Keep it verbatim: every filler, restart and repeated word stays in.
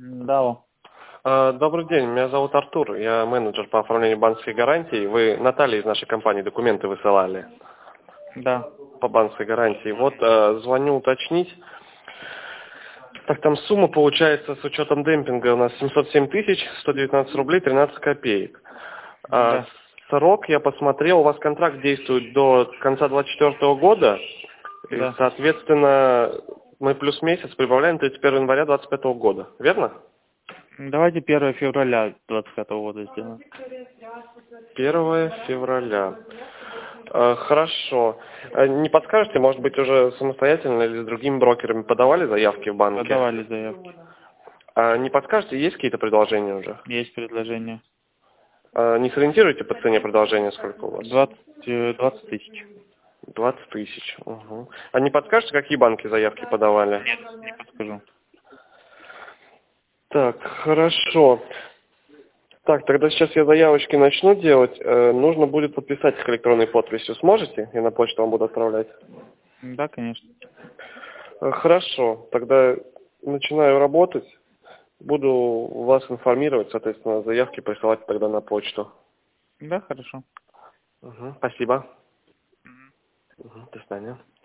Да, алло. А, Добрый день, меня зовут Артур, я менеджер по оформлению банковской гарантии. Вы Наталье из нашей компании документы высылали Да. по банковской гарантии. Вот э, звоню уточнить. Так, там сумма получается с учетом демпинга у нас семьсот семь тысяч сто девятнадцать рублей тринадцать копеек. А, Да. срок, я посмотрел, у вас контракт действует до конца двадцать четвёртого года. И, Да. соответственно, мы плюс месяц прибавляем тридцать первого января двадцать пятого года. Верно? Давайте первое февраля двадцать пятого года сделаем. первого февраля. Э, Хорошо. Э, Не подскажете, может быть, уже самостоятельно или с другими брокерами подавали заявки в банке? Подавали заявки. А не подскажете, есть какие-то предложения уже? Есть предложение. А не сориентируете по цене предложения, сколько у вас? двадцать, э, двадцать тысяч. двадцать тысяч. Угу. А не подскажете, какие банки заявки подавали? Нет, не подскажу. Так, хорошо. Так, тогда сейчас я заявочки начну делать. Э, нужно будет подписать их электронной подписью. Сможете? Я на почту вам буду отправлять. Да, конечно. Э, Хорошо, тогда начинаю работать. Буду вас информировать, соответственно, заявки присылать тогда на почту. Да, хорошо. Мгм, спасибо. Мгм, до свидания.